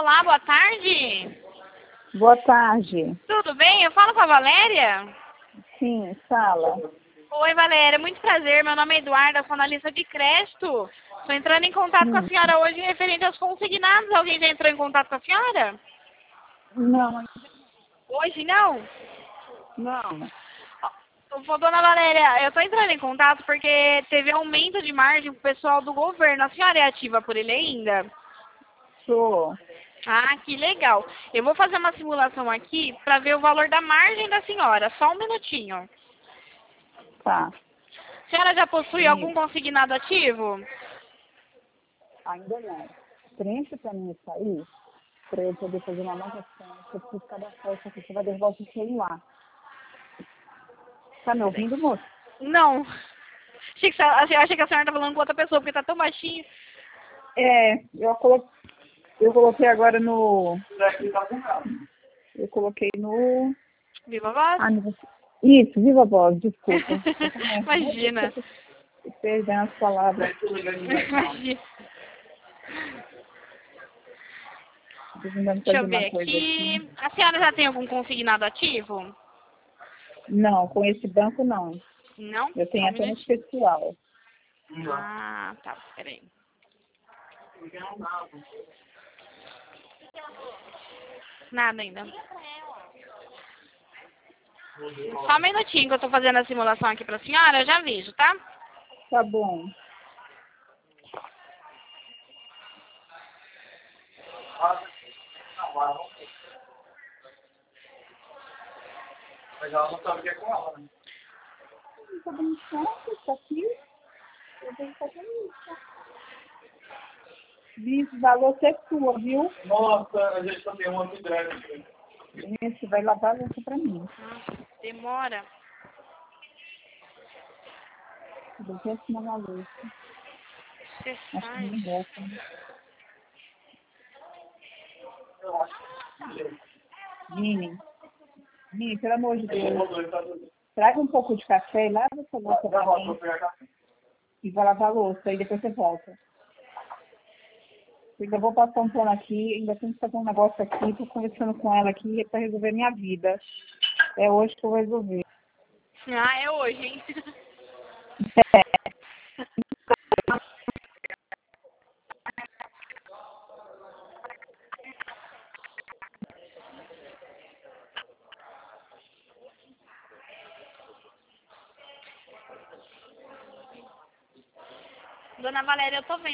Olá, boa tarde. Boa tarde. Tudo bem? Eu falo com a Valéria? Sim, fala. Oi, Valéria. Muito prazer. Meu nome é Eduarda, sou analista de crédito. Estou entrando em contato com a senhora hoje referente aos consignados. Alguém já entrou em contato com a senhora? Não, Hoje não? não. Dona Valéria, eu estou entrando em contato porque teve aumento de margem pro pessoal do governo. A senhora é ativa por ele ainda? Sou. Ah, que legal. Eu vou fazer uma simulação aqui para ver o valor da margem da senhora. Só um minutinho. Tá. A senhora já possui algum consignado ativo? Ainda não. Preenche pra mim isso aí, pra eu poder fazer uma nova conta. Eu preciso cadastrar isso aqui, você vai derrubar o seu celular. Tá me ouvindo, moço? Não. Achei que a senhora tá falando com outra pessoa, porque tá tão baixinho. Eu coloquei agora no... Eu coloquei no... Viva a voz? Isso, viva a voz, desculpa. Imagina. Perdão as palavras. Imagina. Deixa eu ver aqui. A senhora já tem algum consignado ativo? Não, com esse banco não. Não? Eu tenho apenas pessoal. Ah, tá. Peraí. Nada ainda. Só um minutinho que eu tô fazendo a simulação aqui pra senhora, eu já vejo, tá? Tá bom. Mas ela não sabe o que é com ela, né? Não tá dando certo isso aqui. Eu tenho que fazer isso. Vixe, valor é sua, viu? Nossa, a gente também é uma grande aqui. Isso, vai lavar a louça pra mim. Demora. Eu quero assinar a louça. Você Acho que faz. não gosta, né? Vini, pelo amor de Deus. Traga um pouco de café e lava essa louça pra mim. E vai lavar a louça, aí depois você volta. Eu ainda vou passar um pano aqui, ainda tenho que fazer um negócio aqui, tô conversando com ela aqui pra resolver minha vida. É hoje que eu vou resolver. Ah, é hoje, hein? Dona Valéria, eu tô vendo.